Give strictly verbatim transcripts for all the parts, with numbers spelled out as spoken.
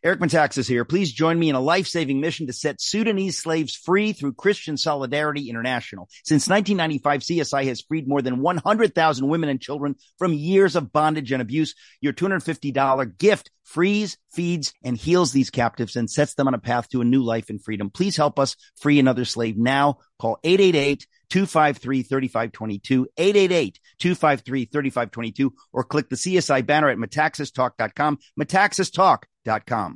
Eric Metaxas here. Please join me in a life-saving mission to set Sudanese slaves free through Christian Solidarity International. Since nineteen ninety-five, C S I has freed more than one hundred thousand women and children from years of bondage and abuse. Your two hundred fifty dollars gift frees, feeds, and heals these captives and sets them on a path to a new life in freedom. Please help us free another slave now. Call eight eight eight, two five three, three five two two, eight eight eight, two five three, three five two two, or click the C S I banner at metaxas talk dot com, metaxas talk dot com.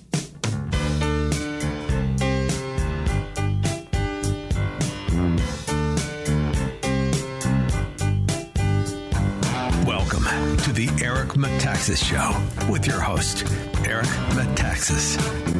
Welcome to the Eric Metaxas Show with your host, Eric Metaxas.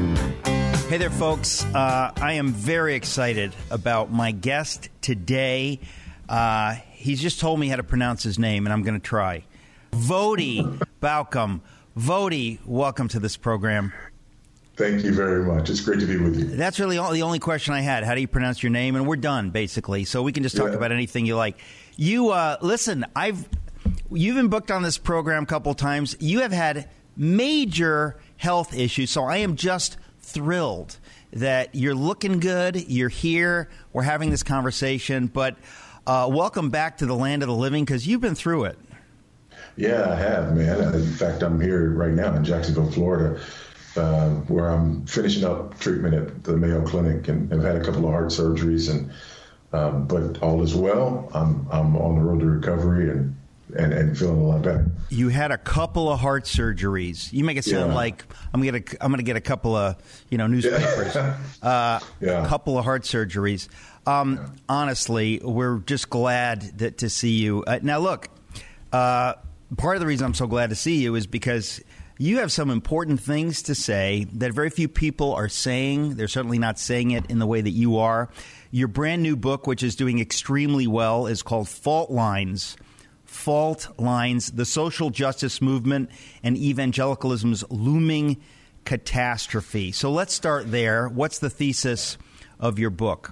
Hey there, folks. Uh, I am very excited about my guest today. Uh, he's just told me how to pronounce his name, and I'm going to try. Voddie Baucham. Voddie, welcome to this program. Thank you very much. It's great to be with you. That's really all, the only question I had. How do you pronounce your name? And we're done, basically. So we can just talk yeah. about anything you like. You, uh, listen, I've you've been booked on this program a couple times. You have had major health issues, so I am just thrilled that you're looking good. You're here. We're having this conversation. But uh, welcome back to the land of the living, because you've been through it. Yeah, I have, man. In fact, I'm here right now in Jacksonville, Florida, uh, where I'm finishing up treatment at the Mayo Clinic, and have had a couple of heart surgeries, and um, but all is well. I'm I'm on the road to recovery and, and, and feeling a lot better. You had a couple of heart surgeries. You make it sound yeah. like I'm gonna I'm gonna get a couple of you know newspapers. Yeah. uh, yeah. A couple of heart surgeries. Um, yeah. Honestly, we're just glad that, to see you. Uh, now, look. Uh, Part of the reason I'm so glad to see you is because you have some important things to say that very few people are saying. They're certainly not saying it in the way that you are. Your brand new book, which is doing extremely well, is called Fault Lines. Fault Lines, the Social Justice Movement and Evangelicalism's Looming Catastrophe. So let's start there. What's the thesis of your book?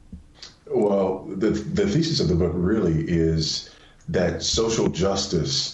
Well, the, the thesis of the book really is that social justice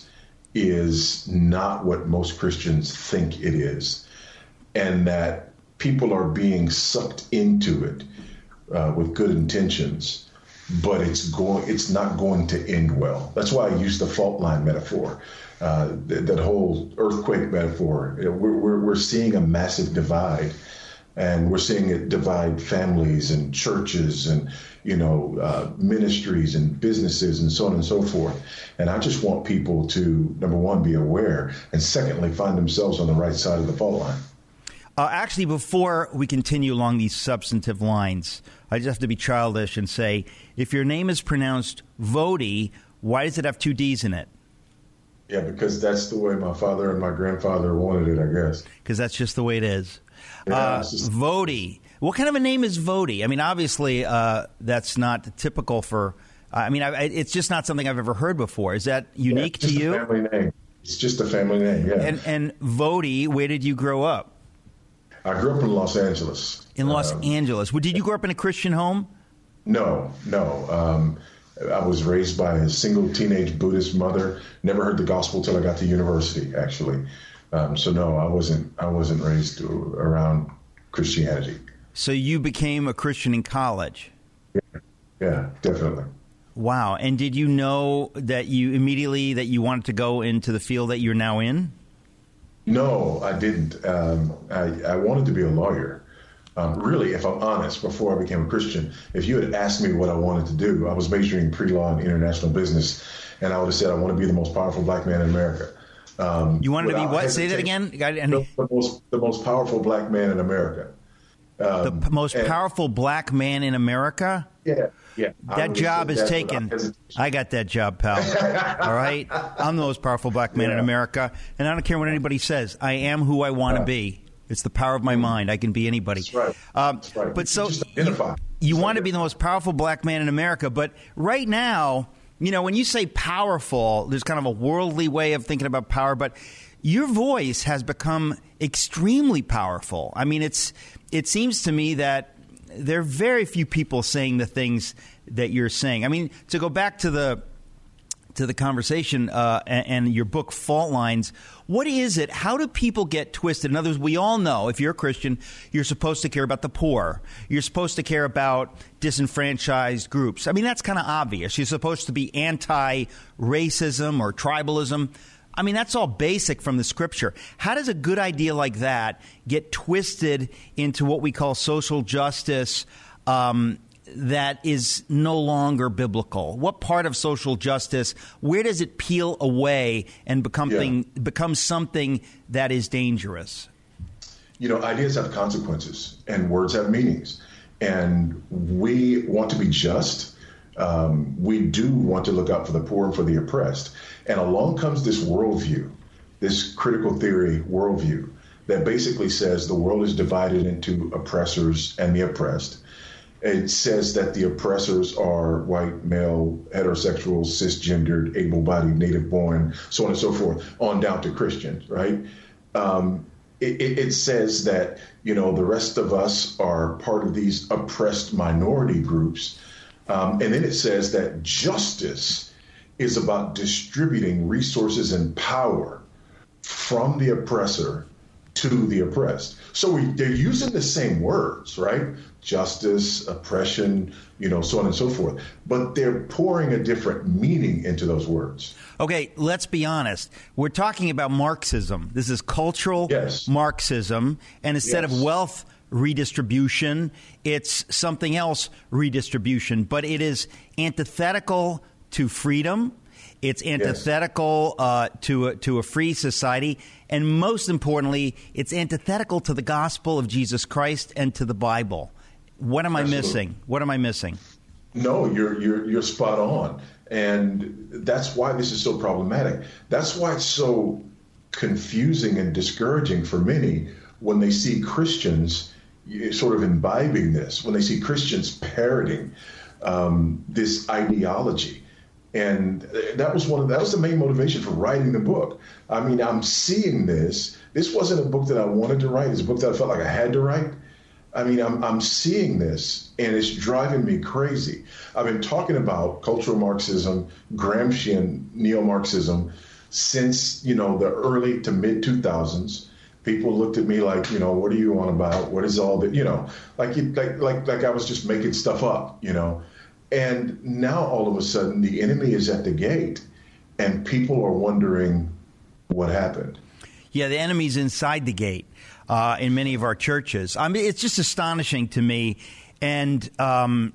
is not what most Christians think it is, and that people are being sucked into it uh, with good intentions, but it's going, it's not going to end well. That's why I use the fault line metaphor, uh, that, that whole earthquake metaphor. We're, we're, we're seeing a massive divide, and we're seeing it divide families and churches and you know, uh, ministries and businesses and so on and so forth. And I just want people to, number one, be aware, and secondly, find themselves on the right side of the fault line. Uh, actually, before we continue along these substantive lines, I just have to be childish and say, if your name is pronounced Voddie, why does it have two D's in it? Yeah, because that's the way my father and my grandfather wanted it, I guess. Because that's just the way it is. Yeah, uh, just... Voddie. What kind of a name is Voddie? I mean, obviously, uh, that's not typical for. Uh, I mean, I, it's just not something I've ever heard before. Is that unique yeah, to you? A family name. It's just a family name. Yeah. And and Voddie, where did you grow up? I grew up in Los Angeles. In Los um, Angeles. Well, did you grow up in a Christian home? No, no. Um, I was raised by a single teenage Buddhist mother. Never heard the gospel till I got to university, actually. Um, so no, I wasn't. I wasn't raised around Christianity. So you became a Christian in college? Yeah, yeah, definitely. Wow. And did you know that you immediately that you wanted to go into the field that you're now in? No, I didn't. Um, I, I wanted to be a lawyer. Um, really, if I'm honest, before I became a Christian, if you had asked me what I wanted to do, I was majoring in pre-law and international business, and I would have said I want to be the most powerful black man in America. Um, you wanted to be what? Say that again? The, the, most, the most powerful black man in America. Um, the p- most and, powerful black man in America? Yeah, yeah. That job is taken. I got that job, pal. All right? I'm the most powerful black man yeah. in America, and I don't care what anybody says. I am who I want to yeah. be. It's the power of my mind. I can be anybody. That's right. Um, That's right. But so you, you want to be the most powerful black man in America, but right now, you know, when you say powerful, there's kind of a worldly way of thinking about power, but your voice has become extremely powerful. I mean, it's it seems to me that there are very few people saying the things that you're saying. I mean, to go back to the to the conversation uh, and, and your book, Fault Lines. What is it? How do people get twisted? In other words, we all know if you're a Christian, you're supposed to care about the poor. You're supposed to care about disenfranchised groups. I mean, that's kind of obvious. You're supposed to be anti-racism or tribalism. I mean, that's all basic from the Scripture. How does a good idea like that get twisted into what we call social justice um that is no longer biblical? What part of social justice, where does it peel away and become, yeah. thing, become something that is dangerous? You know, ideas have consequences and words have meanings. And we want to be just. Um, we do want to look out for the poor and for the oppressed. And along comes this worldview, this critical theory worldview that basically says the world is divided into oppressors and the oppressed. It says that the oppressors are white, male, heterosexual, cisgendered, able-bodied, native-born, so on and so forth, on down to Christians, right? Um, it, it says that, you know, the rest of us are part of these oppressed minority groups. Um, and then it says that justice is about distributing resources and power from the oppressor to the oppressed. So we, they're using the same words, right? Justice, oppression, you know, so on and so forth. But they're pouring a different meaning into those words. Okay, let's be honest. We're talking about Marxism. This is cultural yes. Marxism. And instead yes. of wealth redistribution, it's something else redistribution. But it is antithetical to freedom. It's antithetical yes. uh, to a, to a free society, and most importantly, it's antithetical to the gospel of Jesus Christ and to the Bible. What am Absolutely. I missing? What am I missing? No, you're you're you're spot on, and that's why this is so problematic. That's why it's so confusing and discouraging for many when they see Christians sort of imbibing this, when they see Christians parroting um, this ideology. And that was one of that was the main motivation for writing the book. I mean, I'm seeing this. This wasn't a book that I wanted to write. It's a book that I felt like I had to write. I mean, I'm I'm seeing this, and it's driving me crazy. I've been talking about cultural Marxism, Gramscian neo-Marxism, since, you know, the early to mid two thousands. People looked at me like, you know, what are you on about? What is all that? You know, like like like like I was just making stuff up, you know. And now all of a sudden the enemy is at the gate and people are wondering what happened. Yeah, the enemy's inside the gate uh, in many of our churches. I mean, it's just astonishing to me. And, um,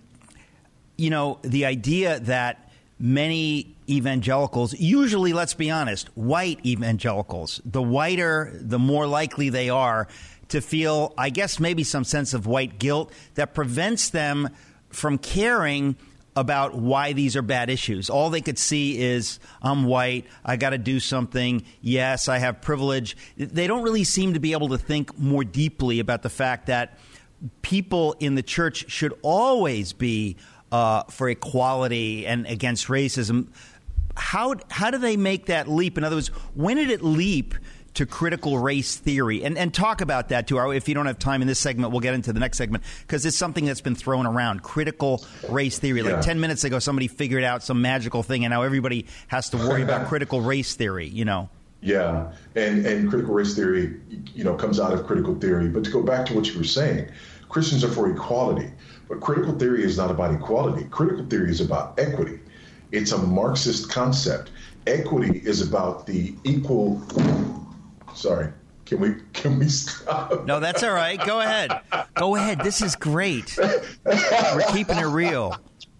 you know, the idea that many evangelicals, usually, let's be honest, white evangelicals, the whiter, the more likely they are to feel, I guess, maybe some sense of white guilt that prevents them from caring about why these are bad issues. All they could see is, I'm white, I got to do something, yes, I have privilege. They don't really seem to be able to think more deeply about the fact that people in the church should always be uh, for equality and against racism. How, how do they make that leap? In other words, when did it leap to critical race theory? And and talk about that, too. If you don't have time in this segment, we'll get into the next segment, because it's something that's been thrown around, critical race theory. Like yeah. ten minutes ago, somebody figured out some magical thing, and now everybody has to worry about critical race theory, you know. Yeah, and, and critical race theory, you know, comes out of critical theory. But to go back to what you were saying, Christians are for equality. But critical theory is not about equality. Critical theory is about equity. It's a Marxist concept. Equity is about the equal... Sorry. Can we can we stop? No, that's all right. Go ahead. Go ahead. This is great. We're keeping it real.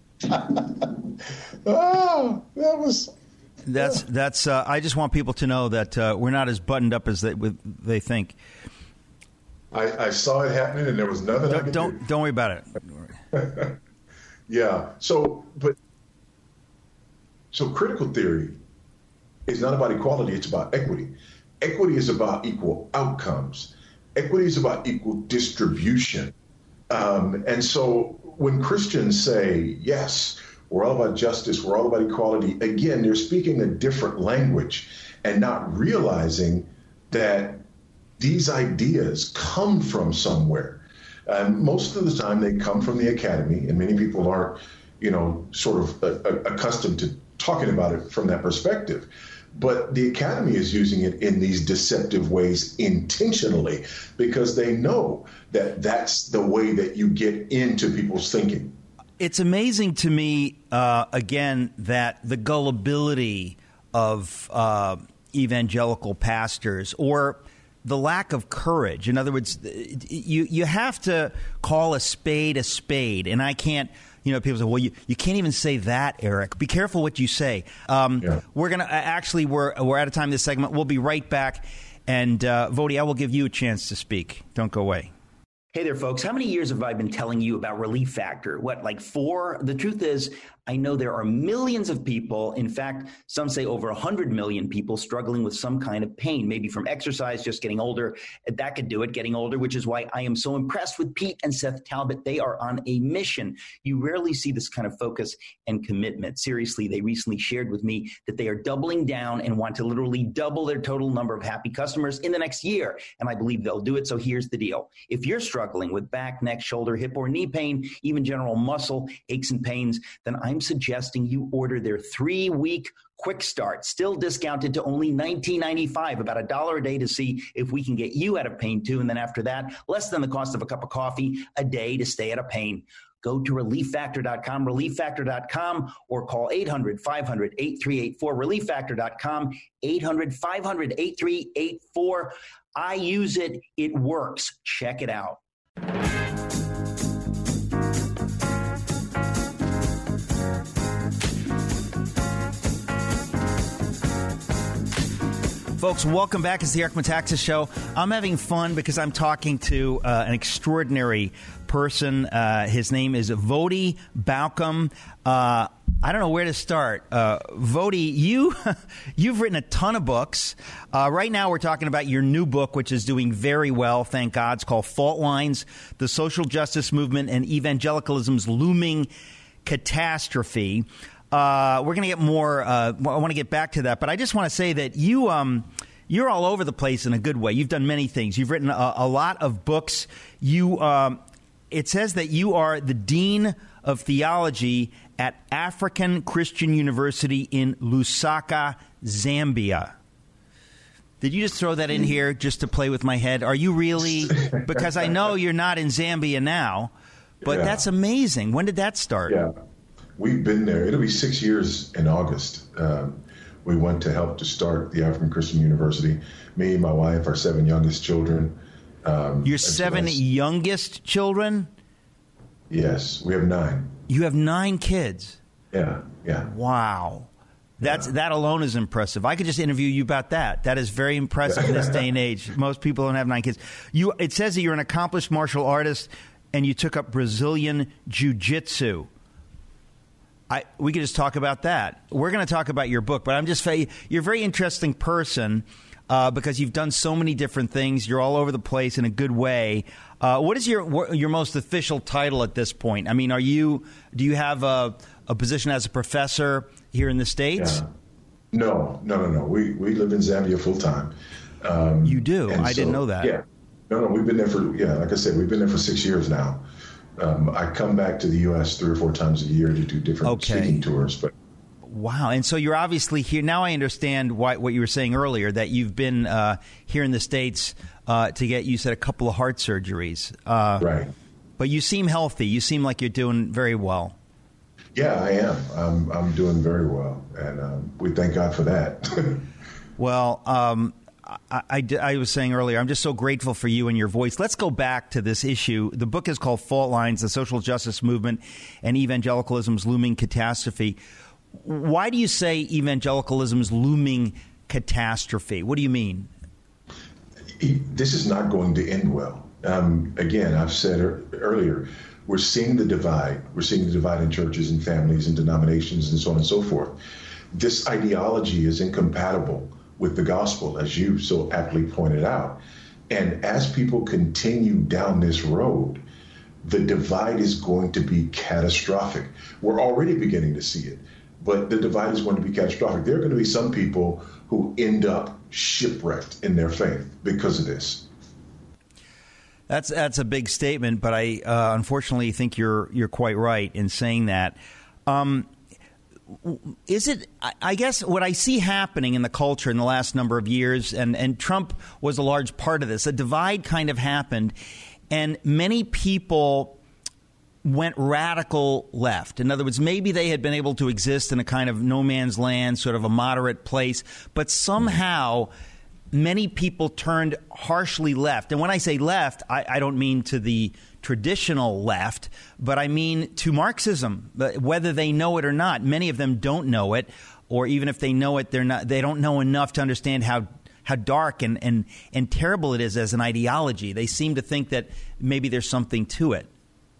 Oh, that was... That's that's. Uh, I just want people to know that uh, we're not as buttoned up as they they think. I, I saw it happening, and there was nothing don't, I could don't, do. Don't worry about it. Yeah. So, but so critical theory is not about equality; it's about equity. Equity is about equal outcomes. Equity is about equal distribution. Um, and so, when Christians say yes, we're all about justice, we're all about equality, again, they're speaking a different language and not realizing that these ideas come from somewhere. Um, most of the time they come from the academy, and many people aren't, you know, sort of uh, accustomed to talking about it from that perspective. But the academy is using it in these deceptive ways intentionally because they know that that's the way that you get into people's thinking. It's amazing to me, uh, again, that the gullibility of uh, evangelical pastors or the lack of courage. In other words, you, you have to call a spade a spade. And I can't. You know, people say, well, you, you can't even say that, Eric. Be careful what you say. Um, yeah. We're going to actually, we're, we're out of time this segment. We'll be right back. And uh, Voddie, I will give you a chance to speak. Don't go away. Hey there, folks. How many years have I been telling you about Relief Factor? What, like four? The truth is, I know there are millions of people, in fact, some say over one hundred million people struggling with some kind of pain, maybe from exercise, just getting older. That could do it, getting older, which is why I am so impressed with Pete and Seth Talbot. They are on a mission. You rarely see this kind of focus and commitment. Seriously, they recently shared with me that they are doubling down and want to literally double their total number of happy customers in the next year. And I believe they'll do it. So here's the deal. If you're struggling with back, neck, shoulder, hip, or knee pain, even general muscle aches and pains, then I'm suggesting you order their three-week quick start, still discounted to only nineteen ninety-five, about a dollar a day to see if we can get you out of pain too. And then after that, less than the cost of a cup of coffee a day to stay out of pain. Go to relief factor dot com, relief factor dot com, or call eight hundred, five hundred, eight three eight four, relief factor dot com, eight hundred, five hundred, eight three eight four. I use it. It works. Check it out. Folks, welcome back. It's the Eric Metaxas Show. I'm having fun because I'm talking to uh, an extraordinary person. Uh, his name is Voddie Baucham. Uh, I don't know where to start. Uh, Voddie, you, you've written a ton of books. Uh, right now we're talking about your new book, which is doing very well, thank God. It's called Fault Lines, The Social Justice Movement and Evangelicalism's Looming Catastrophe. Uh, we're going to get more. Uh, I want to get back to that, but I just want to say that you, um, you're all over the place in a good way. You've done many things. You've written a, a lot of books. You, um, it says that you are the Dean of Theology at African Christian University in Lusaka, Zambia. Did you just throw that in here just to play with my head? Are you really? Because I know you're not in Zambia now, but yeah. That's amazing. When did that start? Yeah. We've been there. It'll be six years in August. Um, we went to help to start the African Christian University. Me, my wife, our seven youngest children. Um, Your seven well youngest children? Yes, we have nine. You have nine kids? Yeah, yeah. Wow. That's yeah. That alone is impressive. I could just interview you about that. That is very impressive in this day and age. Most people don't have nine kids. You. It says that you're an accomplished martial artist and you took up Brazilian Jiu-Jitsu. I, we could just talk about that. We're going to talk about your book, but I'm just saying you're a very interesting person uh, because you've done so many different things. You're all over the place in a good way. Uh, what is your your most official title at this point? I mean, are you do you have a, a position as a professor here in the States? Yeah. No, no, no, no. We we live in Zambia full time. Um, you do? I so, didn't know that. Yeah. No, no. We've been there for yeah. Like I said, we've been there for six years now. Um, I come back to the U S three or four times a year to do different okay. speaking tours. But wow. And so you're obviously here. Now I understand why, what you were saying earlier, that you've been uh, here in the States uh, to get, you said, a couple of heart surgeries. Uh, right. But you seem healthy. You seem like you're doing very well. Yeah, I am. I'm, I'm doing very well. And um, we thank God for that. Well, um I, I, I was saying earlier, I'm just so grateful for you and your voice. Let's go back to this issue. The book is called Fault Lines, The Social Justice Movement and Evangelicalism's Looming Catastrophe. Why do you say evangelicalism's looming catastrophe? What do you mean? This is not going to end well. Um, again, I've said er- earlier, we're seeing the divide. We're seeing the divide in churches and families and denominations and so on and so forth. This ideology is incompatible with the gospel, as you so aptly pointed out. And as people continue down this road, the divide is going to be catastrophic. We're already beginning to see it, but the divide is going to be catastrophic. There are going to be some people who end up shipwrecked in their faith because of this. That's that's a big statement, but I uh, unfortunately think you're you're quite right in saying that. Um, is it, I guess what I see happening in the culture in the last number of years, and, and Trump was a large part of this, a divide kind of happened, and many people went radical left. In other words, maybe they had been able to exist in a kind of no man's land, sort of a moderate place, but somehow many people turned harshly left. And when I say left, I, I don't mean to the traditional left, but I mean to Marxism, whether they know it or not. Many of them don't know it, or even if they know it, they're not, they don't know enough to understand how how dark and, and, and terrible it is as an ideology. They seem to think that maybe there's something to it.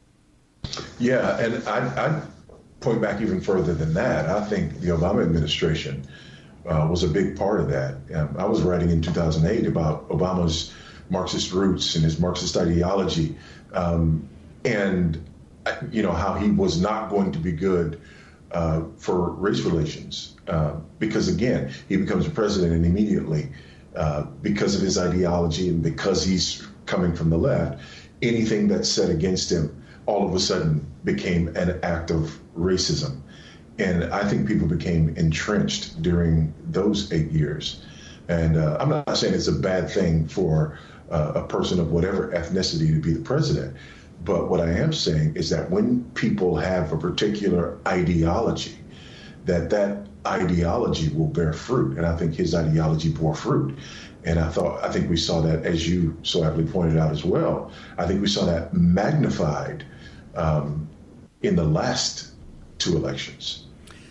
Yeah, and I'd, I'd point back even further than that. I think the Obama administration uh, was a big part of that. Um, I was writing in two thousand eight about Obama's Marxist roots and his Marxist ideology, um, and, you know, how he was not going to be good uh, for race relations. Uh, because, again, he becomes president and immediately, uh, because of his ideology and because he's coming from the left, anything that's said against him all of a sudden became an act of racism. And I think people became entrenched during those eight years. And uh, I'm not saying it's a bad thing for uh, a person of whatever ethnicity to be the president. But what I am saying is that when people have a particular ideology, that that ideology will bear fruit. And I think his ideology bore fruit. And I thought, I think we saw that, as you so aptly pointed out as well, I think we saw that magnified um, in the last two elections.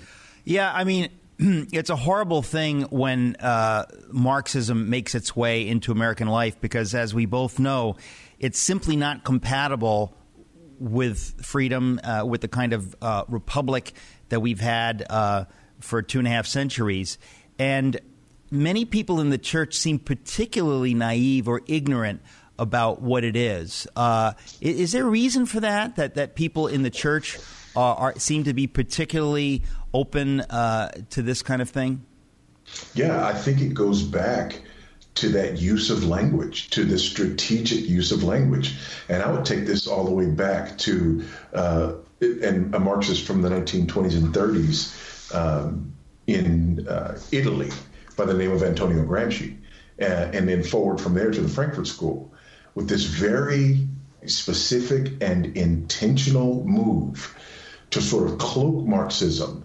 Yeah, I mean, it's a horrible thing when uh, Marxism makes its way into American life because, as we both know, it's simply not compatible with freedom, uh, with the kind of uh, republic that we've had uh, for two and a half centuries. And many people in the church seem particularly naive or ignorant about what it is. Uh, is there a reason for that, that, that people in the church uh, are, seem to be particularly open uh, to this kind of thing? Yeah, I think it goes back to that use of language, to the strategic use of language. And I would take this all the way back to uh, and a Marxist from the nineteen twenties and thirties um, in uh, Italy by the name of Antonio Gramsci, uh, and then forward from there to the Frankfurt School with this very specific and intentional move to sort of cloak Marxism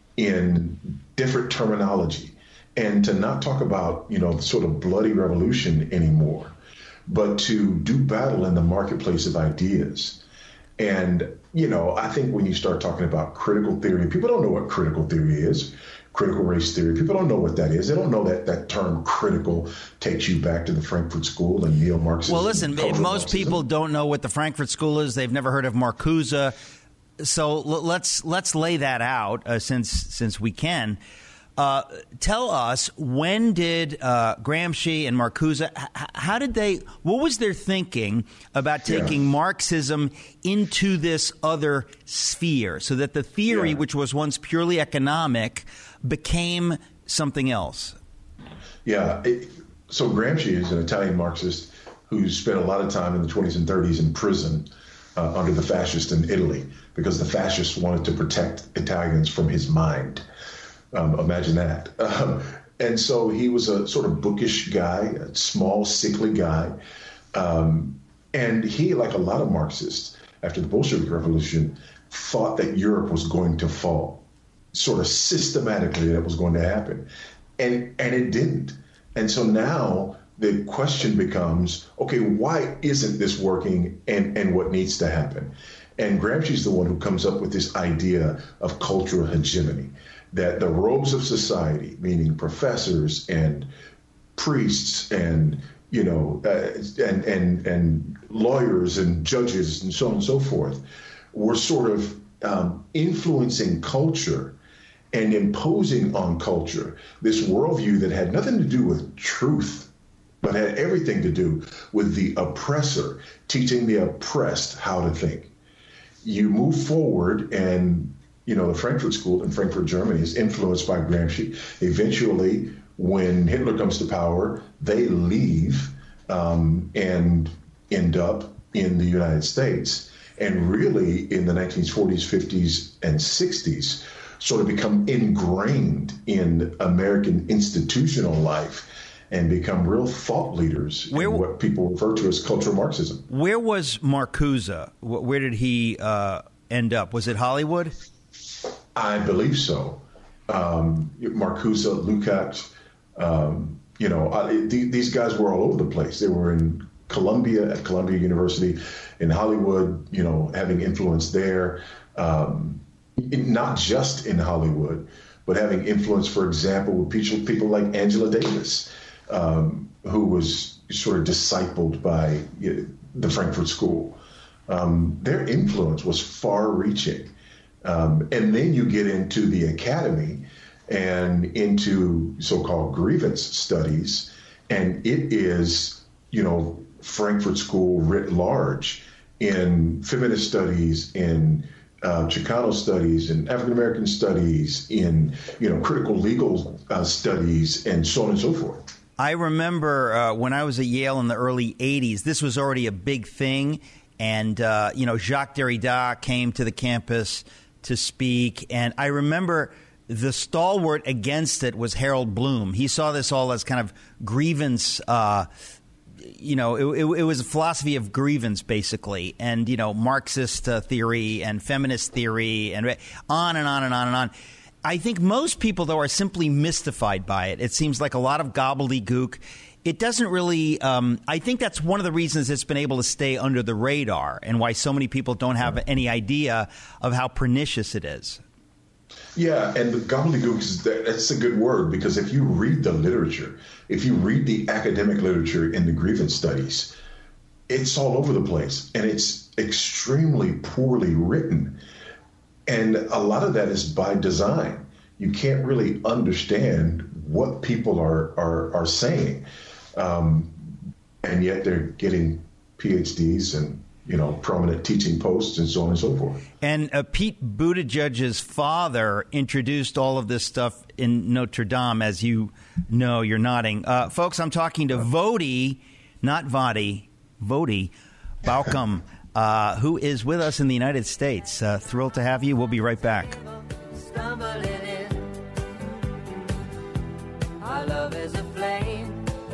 in different terminology and to not talk about, you know, the sort of bloody revolution anymore, but to do battle in the marketplace of ideas. And, you know, I think when you start talking about critical theory, people don't know what critical theory is. Critical race theory. People don't know what that is. They don't know that that term critical takes you back to the Frankfurt School and neo-Marxism. Well, listen, most Marxism. people don't know what the Frankfurt School is. They've never heard of Marcuse. So l- let's let's lay that out uh, since since we can. Uh, tell us, when did uh, Gramsci and Marcuse, h- how did they, what was their thinking about taking yeah. Marxism into this other sphere so that the theory, yeah. which was once purely economic, became something else? Yeah. It, so Gramsci is an Italian Marxist who spent a lot of time in the twenties and thirties in prison uh, under the fascists in Italy because the fascists wanted to protect Italians from his mind. Um, imagine that. Um, and so he was a sort of bookish guy, a small, sickly guy. Um, and he, like a lot of Marxists, after the Bolshevik Revolution, thought that Europe was going to fall. Sort of systematically that was going to happen. And, and it didn't. And so now the question becomes, okay, why isn't this working and, and what needs to happen? And Gramsci's the one who comes up with this idea of cultural hegemony, that the robes of society, meaning professors and priests and, you know, uh, and, and, and lawyers and judges and so on and so forth, were sort of um, influencing culture and imposing on culture this worldview that had nothing to do with truth, but had everything to do with the oppressor teaching the oppressed how to think. You move forward and, you know, the Frankfurt School in Frankfurt, Germany is influenced by Gramsci. Eventually, when Hitler comes to power, they leave um, and end up in the United States. And really, in the nineteen forties, fifties, and sixties, sort of become ingrained in American institutional life and become real thought leaders where, in what people refer to as cultural Marxism. Where was Marcuse? Where did he uh, end up? Was it Hollywood? I believe so. Um, Marcuse, Lukács, um, you know, uh, th- these guys were all over the place. They were in Columbia, at Columbia University, in Hollywood, you know, having influence there, um, in, not just in Hollywood, but having influence, for example, with people, people like Angela Davis, um, who was sort of discipled by you know, the Frankfurt School. Um, their influence was far-reaching. Um, and then you get into the academy and into so-called grievance studies, and it is, you know, Frankfurt School writ large in feminist studies, in uh, Chicano studies, in African-American studies, in, you know, critical legal uh, studies, and so on and so forth. I remember uh, when I was at Yale in the early eighties, this was already a big thing. And, uh, you know, Jacques Derrida came to the campus to speak. And I remember the stalwart against it was Harold Bloom. He saw this all as kind of grievance. Uh, you know, it, it, it was a philosophy of grievance, basically. And, you know, Marxist uh, theory and feminist theory and on and on and on and on. I think most people, though, are simply mystified by it. It seems like a lot of gobbledygook. It doesn't really um, – I think that's one of the reasons it's been able to stay under the radar and why so many people don't have any idea of how pernicious it is. Yeah, and the gobbledygook, is that, that's a good word, because if you read the literature, if you read the academic literature in the grievance studies, it's all over the place, and it's extremely poorly written. And a lot of that is by design. You can't really understand what people are are, are saying. Um, and yet they're getting P H Ds and, you know, prominent teaching posts and so on and so forth. And uh, Pete Buttigieg's father introduced all of this stuff in Notre Dame, as you know. You're nodding. Uh, folks, I'm talking to Voddie, not Voddie, Voddie Baucham, uh, who is with us in the United States. Uh, thrilled to have you. We'll be right back. Our love is a flame.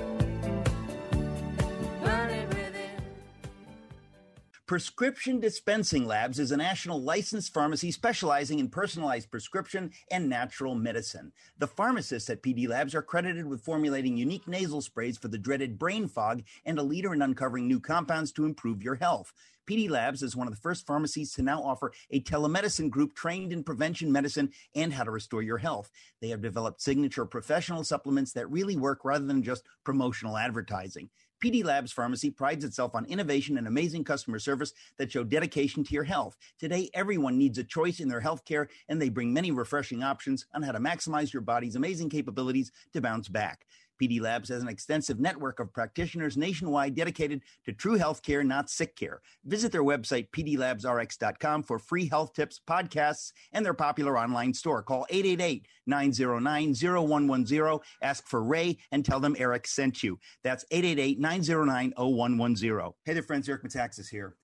Prescription Dispensing Labs is a national licensed pharmacy specializing in personalized prescription and natural medicine. The pharmacists at P D Labs are credited with formulating unique nasal sprays for the dreaded brain fog and a leader in uncovering new compounds to improve your health. P D Labs is one of the first pharmacies to now offer a telemedicine group trained in prevention medicine and how to restore your health. They have developed signature professional supplements that really work rather than just promotional advertising. P D Labs Pharmacy prides itself on innovation and amazing customer service that show dedication to your health. Today, everyone needs a choice in their health care, and they bring many refreshing options on how to maximize your body's amazing capabilities to bounce back. P D Labs has an extensive network of practitioners nationwide dedicated to true health care, not sick care. Visit their website, p d labs r x dot com, for free health tips, podcasts, and their popular online store. Call eight eight eight, nine zero nine, zero one one zero. Ask for Ray and tell them Eric sent you. That's eight eight eight, nine zero nine, zero one one zero. Hey there, friends. Eric Metaxas here.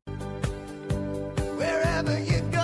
Wherever you go.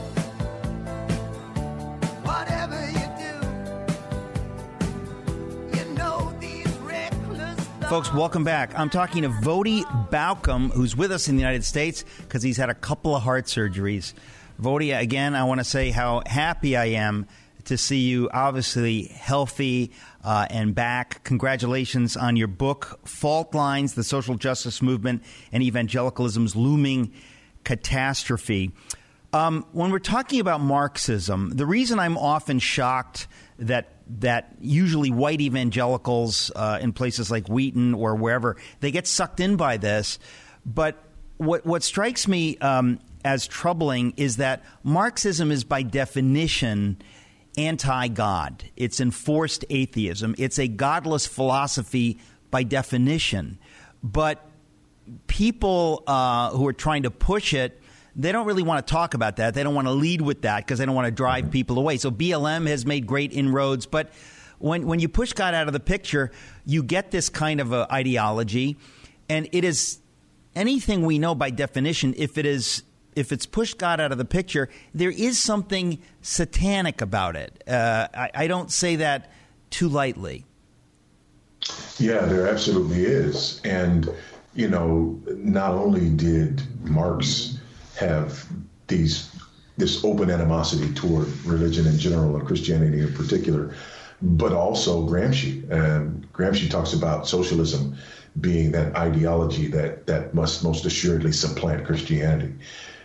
Folks, welcome back. I'm talking to Voddie Baucham, who's with us in the United States because he's had a couple of heart surgeries. Voddie, again, I want to say how happy I am to see you obviously healthy uh, and back. Congratulations on your book, Fault Lines, The Social Justice Movement and Evangelicalism's Looming Catastrophe. Um, when we're talking about Marxism, the reason I'm often shocked that that usually white evangelicals uh, in places like Wheaton or wherever, they get sucked in by this. But what what strikes me um, as troubling is that Marxism is by definition anti-God. It's enforced atheism. It's a godless philosophy by definition. But people uh, who are trying to push it, they don't really want to talk about that. They don't want to lead with that because they don't want to drive people away. So B L M has made great inroads. But when when you push God out of the picture, you get this kind of a ideology. And it is anything we know by definition, if it is if it's pushed God out of the picture, there is something satanic about it. Uh, I, I don't say that too lightly. Yeah, there absolutely is. And, you know, not only did Marx have these this open animosity toward religion in general and Christianity in particular, but also Gramsci. Um, Gramsci talks about socialism being that ideology that, that must most assuredly supplant Christianity.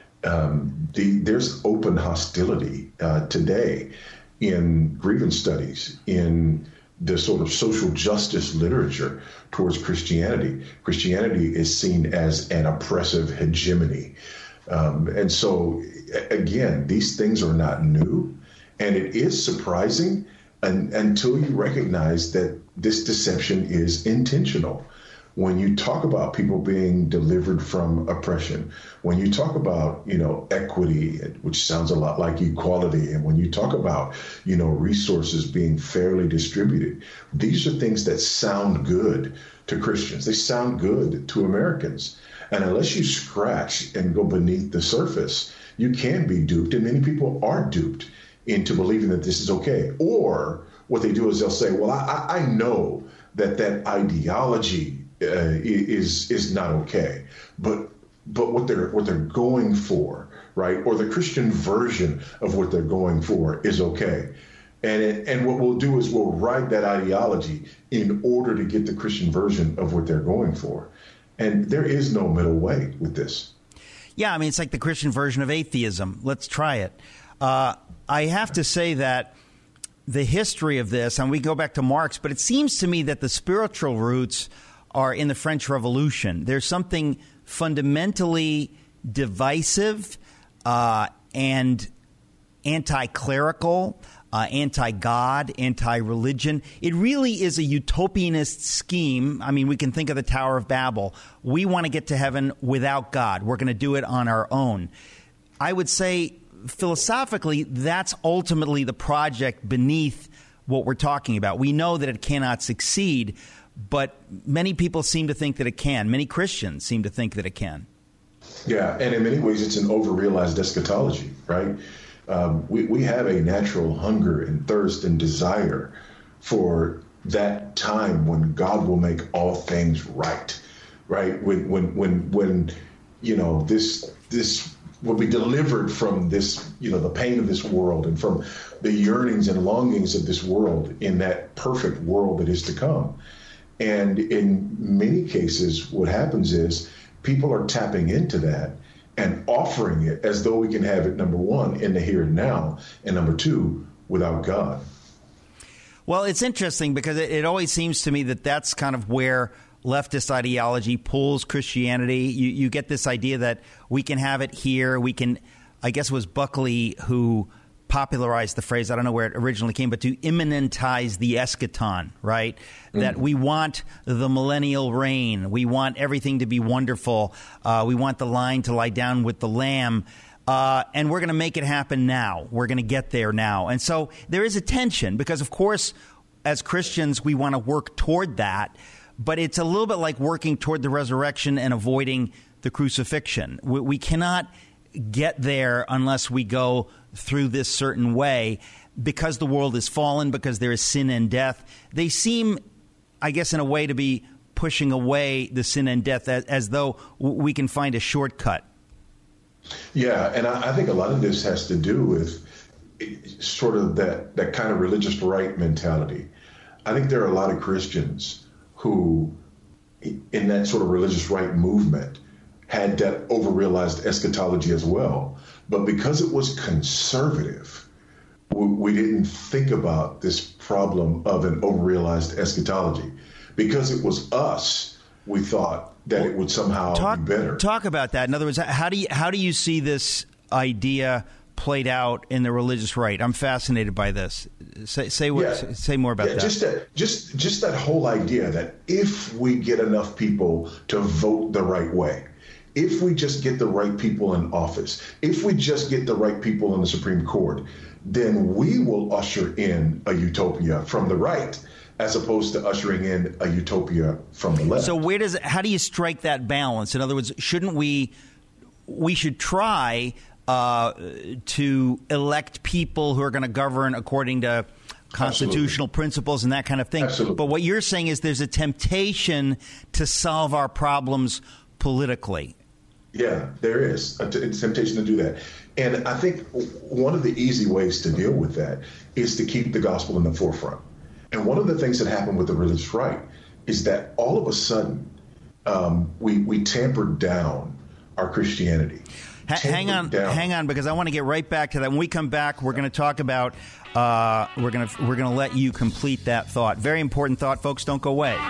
Um, the, there's open hostility uh, today in grievance studies, in the sort of social justice literature towards Christianity. Christianity is seen as an oppressive hegemony. Um, and so, again, these things are not new, and it is surprising un, until you recognize that this deception is intentional. When you talk about people being delivered from oppression, when you talk about, you know, equity, which sounds a lot like equality, and when you talk about, you know, resources being fairly distributed, these are things that sound good to Christians. They sound good to Americans. And unless you scratch and go beneath the surface, you can be duped. And many people are duped into believing that this is okay. Or what they do is they'll say, well, I, I know that that ideology uh, is is not okay. But but what they're what they're going for, right, or the Christian version of what they're going for is okay. And it, and what we'll do is we'll ride that ideology in order to get the Christian version of what they're going for. And there is no middle way with this. Yeah, I mean, it's like the Christian version of atheism. Let's try it. Uh, I have to say that the history of this, and we go back to Marx, but it seems to me that the spiritual roots are in the French Revolution. There's something fundamentally divisive uh, and anti-clerical, Uh, anti-God, anti-religion. It really is a utopianist scheme. I mean, we can think of the Tower of Babel. We want to get to heaven without God. We're going to do it on our own. I would say, philosophically, that's ultimately the project beneath what we're talking about. We know that it cannot succeed, but many people seem to think that it can. Many Christians seem to think that it can. Yeah, and in many ways, it's an over-realized eschatology, right? Um, we, we have a natural hunger and thirst and desire for that time when God will make all things right, right? When, when, when, when, you know, this, this will be delivered from this, you know, the pain of this world and from the yearnings and longings of this world in that perfect world that is to come. And in many cases, what happens is people are tapping into that and offering it as though we can have it, number one, in the here and now, and number two, without God. Well, it's interesting because it, it always seems to me that that's kind of where leftist ideology pulls Christianity. You, you get this idea that we can have it here. We can, I guess it was Buckley who popularized the phrase, I don't know where it originally came, but to immanentize the eschaton, right? Mm-hmm. That we want the millennial reign. We want everything to be wonderful. Uh, we want the lion to lie down with the lamb. Uh, and we're going to make it happen now. We're going to get there now. And so there is a tension because, of course, as Christians, we want to work toward that. But it's a little bit like working toward the resurrection and avoiding the crucifixion. We, we cannot get there unless we go through this certain way because the world is fallen, because there is sin and death. They seem, I guess, in a way to be pushing away the sin and death as, as though we can find a shortcut. Yeah, and I, I think a lot of this has to do with sort of that, that kind of religious right mentality. I think there are a lot of Christians who, in that sort of religious right movement, had that over-realized eschatology as well. But because it was conservative, we, we didn't think about this problem of an over-realized eschatology. Because it was us, we thought that it would somehow talk, be better. Talk about that. In other words, how do you, how do you see this idea played out in the religious right? I'm fascinated by this. Say say, what, yeah. say more about yeah, that. Just that, just just that whole idea that if we get enough people to vote the right way, if we just get the right people in office, if we just get the right people in the Supreme Court, then we will usher in a utopia from the right, as opposed to ushering in a utopia from the left. So where does how do you strike that balance? In other words, shouldn't we we should try uh, to elect people who are going to govern according to constitutional Absolutely. principles and that kind of thing. Absolutely. But what you're saying is there's a temptation to solve our problems politically. Yeah, there is a, t- a temptation to do that. And I think one of the easy ways to deal with that is to keep the gospel in the forefront. And one of the things that happened with the religious right is that all of a sudden um, we, we tampered down our Christianity. H- hang on, down. hang on, because I want to get right back to that. When we come back, we're going to talk about uh, we're going to we're going to let you complete that thought. Very important thought, folks. Don't go away.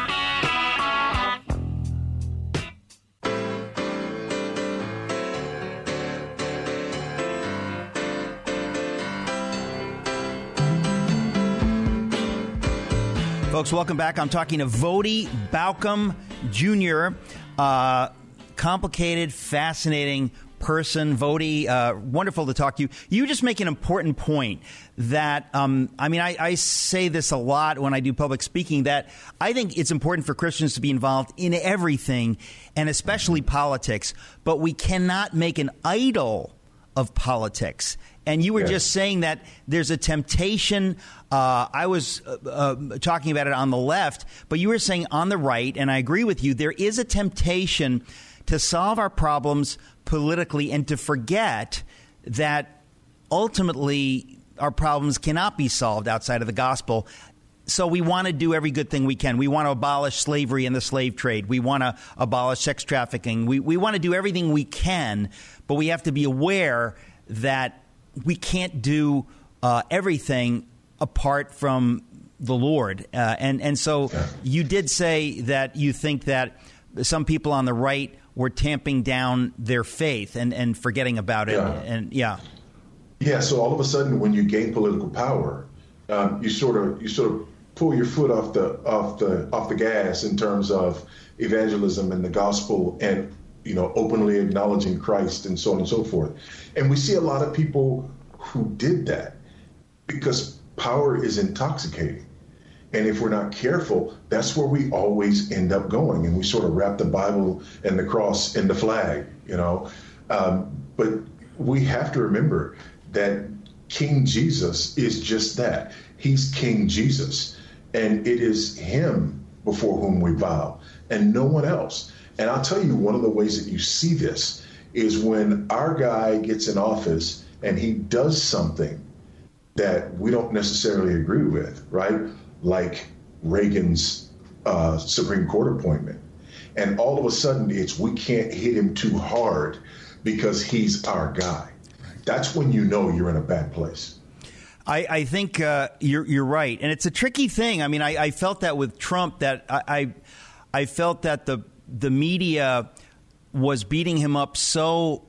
Folks, welcome back. I'm talking to Voddie Baucham Junior Uh, complicated, fascinating person. Voddie, uh, wonderful to talk to you. You just make an important point that, um, I mean, I, I say this a lot when I do public speaking, that I think it's important for Christians to be involved in everything, and especially politics, but we cannot make an idol of politics. And you were yeah. just saying that there's a temptation. Uh, I was uh, uh, talking about it on the left, but you were saying on the right, and I agree with you, there is a temptation to solve our problems politically and to forget that ultimately our problems cannot be solved outside of the gospel. So we want to do every good thing we can. We want to abolish slavery and the slave trade. We want to abolish sex trafficking. We, we want to do everything we can, but we have to be aware that we can't do uh, everything apart from the Lord. Uh, and, and so you did say that you think that some people on the right were tamping down their faith and, and forgetting about it. Yeah. And yeah. Yeah. So all of a sudden, when you gain political power, um, you sort of you sort of pull your foot off the off the off the gas in terms of evangelism and the gospel and, you know, openly acknowledging Christ and so on and so forth. And we see a lot of people who did that because power is intoxicating. And if we're not careful, that's where we always end up going. And we sort of wrap the Bible and the cross and the flag, you know. Um, but we have to remember that King Jesus is just that. He's King Jesus. And it is him before whom we bow and no one else. And I'll tell you, one of the ways that you see this is when our guy gets in office and he does something that we don't necessarily agree with, right? Like Reagan's uh, Supreme Court appointment. And all of a sudden, it's we can't hit him too hard because he's our guy. That's when you know you're in a bad place. I, I think uh, you're you're right. And it's a tricky thing. I mean, I, I felt that with Trump, that I, I I felt that the the media was beating him up so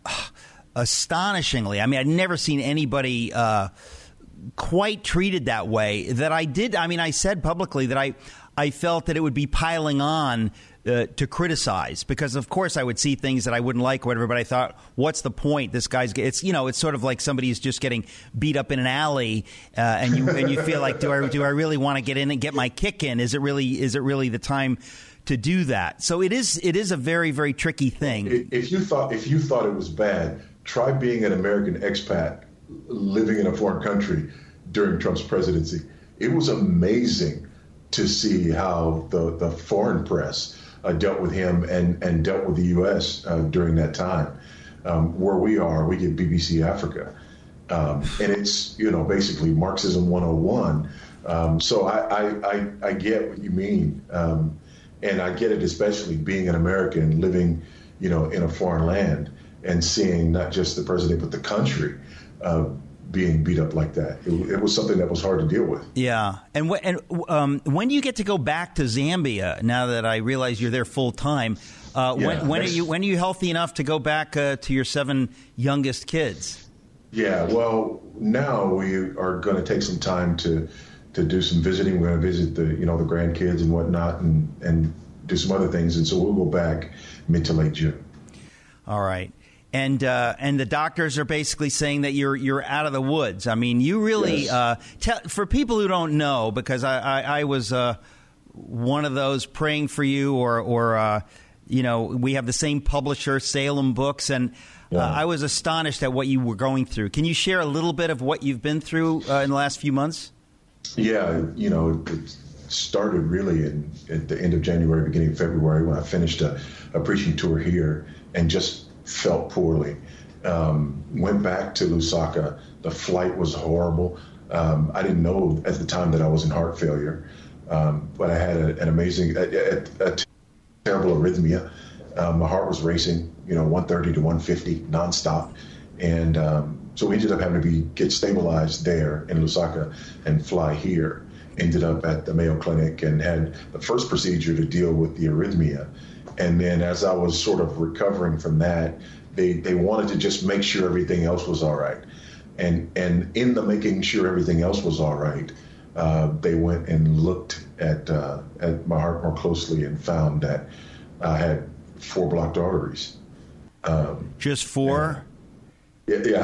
astonishingly. I mean, I'd never seen anybody uh, quite treated that way that I did. I mean, I said publicly that I, I felt that it would be piling on uh, to criticize because, of course, I would see things that I wouldn't like or whatever. But I thought, what's the point? This guy's it's you know, it's sort of like somebody who's just getting beat up in an alley, uh, and you and you feel like, do I do I really want to get in and get my kick in? Is it really is it really the time to do that? So it is it is a very, very tricky thing. If you thought if you thought it was bad, try being an American expat living in a foreign country during Trump's presidency. It was amazing to see how the, the foreign press uh, dealt with him and, and dealt with the U S uh, during that time. Um, where we are, we get B B C Africa. Um, and it's, you know, basically Marxism one oh one. Um, so I, I, I, I get what you mean. Um, and I get it, especially being an American living, you know, in a foreign land and seeing not just the president, but the country uh, being beat up like that. It, it was something that was hard to deal with. Yeah. And, wh- and um, when do you get to go back to Zambia now that I realize you're there full time? Uh, yeah, when, when are you when are you healthy enough to go back uh, to your seven youngest kids? Yeah, well, now we are going to take some time to to do some visiting. We're going to visit the you know the grandkids and whatnot, and and do some other things. And so we'll go back mid to late June. All right. And uh, and the doctors are basically saying that you're you're out of the woods. I mean, you really yes. uh, tell for people who don't know, because I I, I was uh, one of those praying for you or or uh, you know, we have the same publisher, Salem Books, and yeah. uh, I was astonished at what you were going through. Can you share a little bit of what you've been through uh, in the last few months? Yeah, you know, it started really in, at the end of January, beginning of February, when I finished a, a preaching tour here and just felt poorly. Um, went back to Lusaka. The flight was horrible. Um, I didn't know at the time that I was in heart failure, um, but I had a, an amazing, a, a, a terrible arrhythmia. Um, my heart was racing, you know, one thirty to one fifty nonstop. And um, so we ended up having to be get stabilized there in Lusaka and fly here. Ended up at the Mayo Clinic and had the first procedure to deal with the arrhythmia. And then as I was sort of recovering from that, they, they wanted to just make sure everything else was all right. And and in the making sure everything else was all right, uh, they went and looked at uh, at my heart more closely and found that I had four blocked arteries. Um, just four? Yeah, yeah,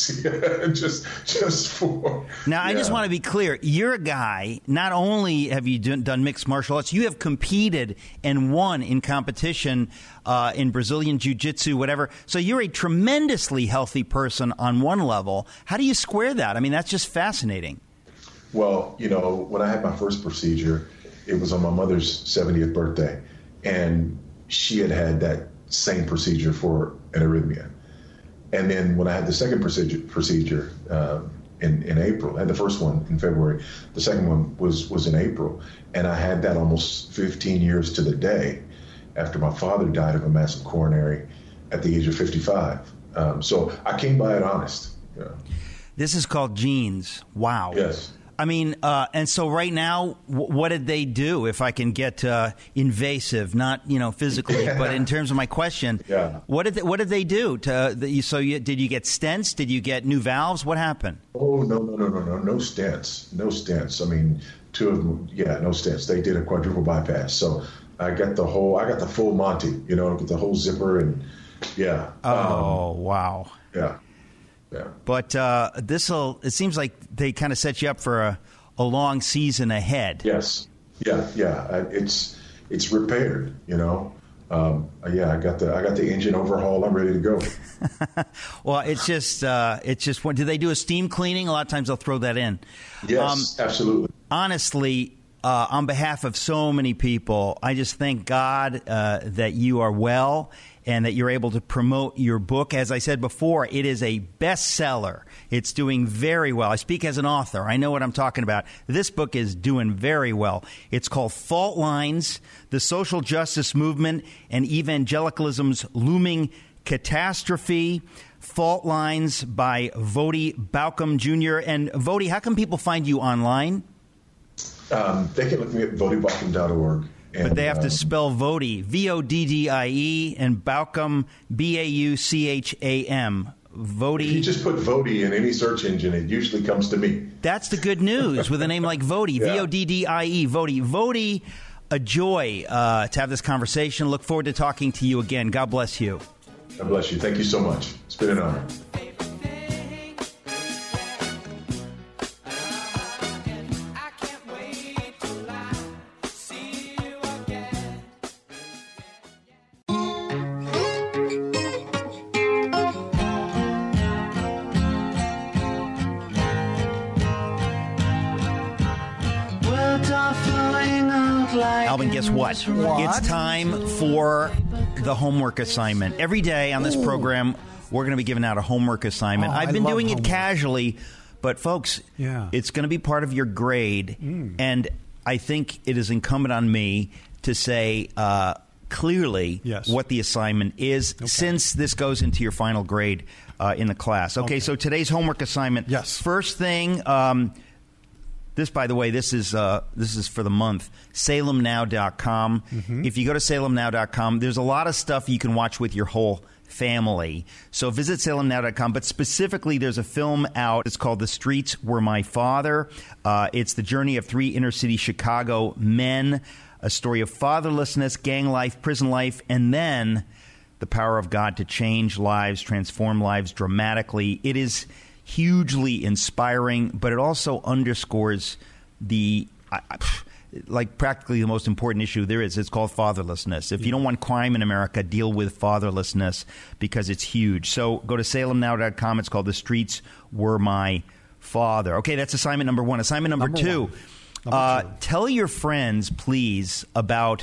just just four. Now, I yeah. just want to be clear. You're a guy, not only have you done, done mixed martial arts, you have competed and won in competition uh, in Brazilian Jiu-Jitsu, whatever. So you're a tremendously healthy person on one level. How do you square that? I mean, that's just fascinating. Well, you know, when I had my first procedure, it was on my mother's seventieth birthday, and she had had that same procedure for an arrhythmia. And then when I had the second procedure, procedure uh, in, in April, I had the first one in February, the second one was, was in April. And I had that almost fifteen years to the day after my father died of a massive coronary at the age of fifty-five. Um, so I came by it honest. You know. This is called genes. Wow. Yes. I mean, uh, and so right now, w- what did they do? If I can get uh, invasive, not you know physically, but in terms of my question, yeah. what did they, what did they do? To uh, the, so you, did you get stents? Did you get new valves? What happened? Oh no no no no no no stents, no stents. I mean, two of them, yeah, no stents. They did a quadruple bypass, so I got the whole, I got the full Monty, you know, with the whole zipper and yeah. Oh um, wow. Yeah. Yeah. But uh, this'll, it seems like they kind of set you up for a, a long season ahead. Yes. Yeah. Yeah. It's it's repaired. You know. Um, yeah. I got the I got the engine overhaul. I'm ready to go. Well, it's just uh, it's just when do they do a steam cleaning? A lot of times they'll throw that in. Yes. Um, absolutely. Honestly. Uh, on behalf of so many people, I just thank God uh, that you are well and that you're able to promote your book. As I said before, it is a bestseller. It's doing very well. I speak as an author. I know what I'm talking about. This book is doing very well. It's called Fault Lines, The Social Justice Movement and Evangelicalism's Looming Catastrophe. Fault Lines by Voddie Baucham Junior And Voddie, how can people find you online? Um, they can look me at voddie baucham dot org. But they have um, to spell Voddie, V O D D I E, and Baucham, B A U C H A M. Voddie. If you just put Voddie in any search engine, it usually comes to me. That's the good news with a name like Voddie, yeah. V O D D I E, Voddie. Voddie, a joy uh, to have this conversation. Look forward to talking to you again. God bless you. God bless you. Thank you so much. It's been an honor. Alvin, guess what? what? It's time for the homework assignment. Every day on this Ooh. program, we're going to be giving out a homework assignment. Oh, I've I been doing homework. it casually, but folks, yeah. it's going to be part of your grade. Mm. And I think it is incumbent on me to say uh, clearly yes. what the assignment is, okay. since this goes into your final grade uh, in the class. Okay, okay, so today's homework assignment. Yes. First thing... Um, This, by the way, this is uh, this is for the month, salem now dot com. Mm-hmm. If you go to salem now dot com, there's a lot of stuff you can watch with your whole family. So visit salem now dot com. But specifically, there's a film out. It's called The Streets Were My Father. Uh, it's the journey of three inner-city Chicago men, a story of fatherlessness, gang life, prison life, and then the power of God to change lives, transform lives dramatically. It is hugely inspiring, but it also underscores the I, I, like practically the most important issue there is. It's called fatherlessness. If you don't want crime in America, deal with fatherlessness because it's huge. So go to salem now dot com. It's called The Streets Were My Father. Okay, that's assignment number one. Assignment number, number two, number uh, two. Tell your friends, please, about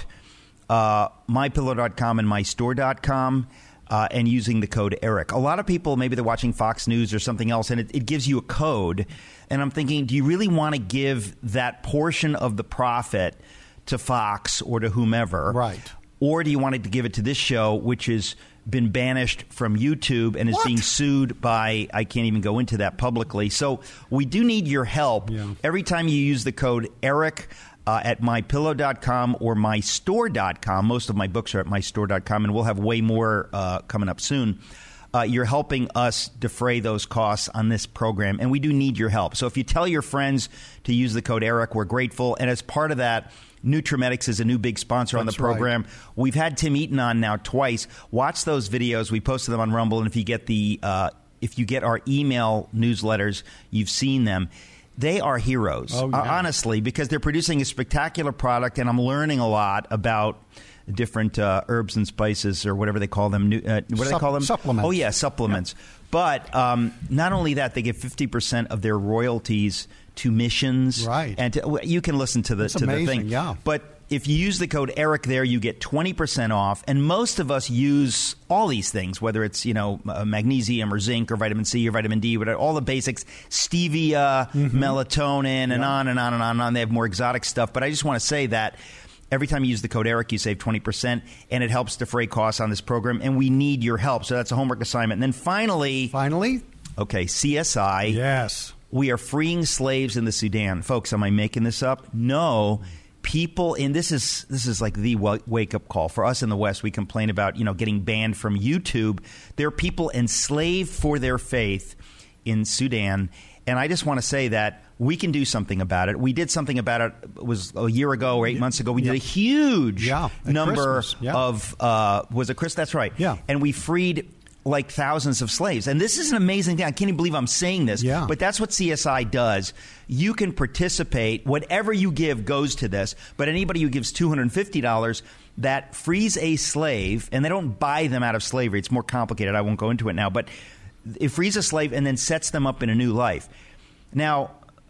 uh, my pillow dot com and my store dot com. Uh, and using the code ERIC. A lot of people, maybe they're watching Fox News or something else, and it, it gives you a code. And I'm thinking, do you really want to give that portion of the profit to Fox or to whomever? Right. Or do you want to give it to this show, which has been banished from YouTube and is what? being sued by, I can't even go into that publicly. So we do need your help. Yeah. Every time you use the code ERIC, Uh, at my pillow dot com or my store dot com. Most of my books are at my store dot com, and we'll have way more uh, coming up soon. Uh, you're helping us defray those costs on this program, and we do need your help. So if you tell your friends to use the code ERIC, we're grateful. And as part of that, Nutramedics is a new big sponsor on the That's program. Right. We've had Tim Eaton on now twice. Watch those videos. We posted them on Rumble, and if you get the uh, if you get our email newsletters, you've seen them. They are heroes, oh, yeah. uh, honestly, because they're producing a spectacular product, and I'm learning a lot about different uh, herbs and spices or whatever they call them. Uh, what do Supp- they call them? Supplements. Oh, yeah, supplements. Yeah. But um, not only that, they give fifty percent of their royalties to missions. Right. And to, you can listen to the, That's to amazing, the thing. yeah. But if you use the code ERIC there, you get twenty percent off. And most of us use all these things, whether it's, you know, uh, magnesium or zinc or vitamin C or vitamin D, whatever, all the basics, stevia, mm-hmm. melatonin, and yeah. on and on and on and on. They have more exotic stuff. But I just want to say that every time you use the code ERIC, you save twenty percent, and it helps defray costs on this program. And we need your help. So that's a homework assignment. And then finally... Finally? Okay, C S I. Yes. We are freeing slaves in the Sudan. Folks, am I making this up? No. People in this is this is like the wake up call for us in the West. We complain about, you know, getting banned from YouTube. There are people enslaved for their faith in Sudan, and I just want to say that we can do something about it. We did something about it. It was a year ago or eight months ago. We yeah. did a huge yeah, number yeah. of uh, was it Chris? That's right. Yeah, and we freed like thousands of slaves. And this is an amazing thing. I can't even believe I'm saying this. Yeah. But that's what C S I does. You can participate. Whatever you give goes to this. But anybody who gives two hundred fifty dollars, that frees a slave, and they don't buy them out of slavery. It's more complicated. I won't go into it now. But it frees a slave and then sets them up in a new life. Now,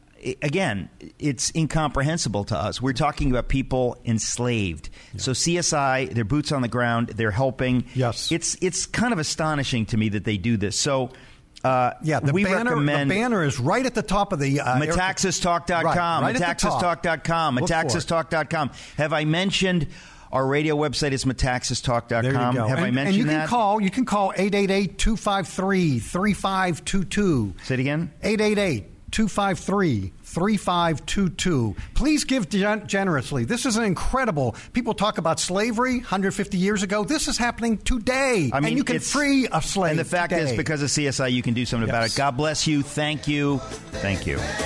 again, it's incomprehensible to us. We're talking about people enslaved. Yeah. So C S I, they're boots on the ground. They're helping. Yes. It's it's kind of astonishing to me that they do this. So uh, yeah, the we banner, recommend the banner is right at the top of the uh, metaxas talk dot com. Right, right metaxas talk dot com. metaxas talk dot com. Have I mentioned our radio website is metaxas talk dot com? Have and, I mentioned and you that? Can call, you can call eight eight eight, two five three, three five two two. Say it again. eight eight eight, two five three, three five two two. Please give gen- generously. This is an incredible. People talk about slavery one hundred fifty years ago. This is happening today. I mean, and you can free a slave. And the fact today. is, because of C S I, you can do something yes. about it. God bless you. Thank you. Thank you.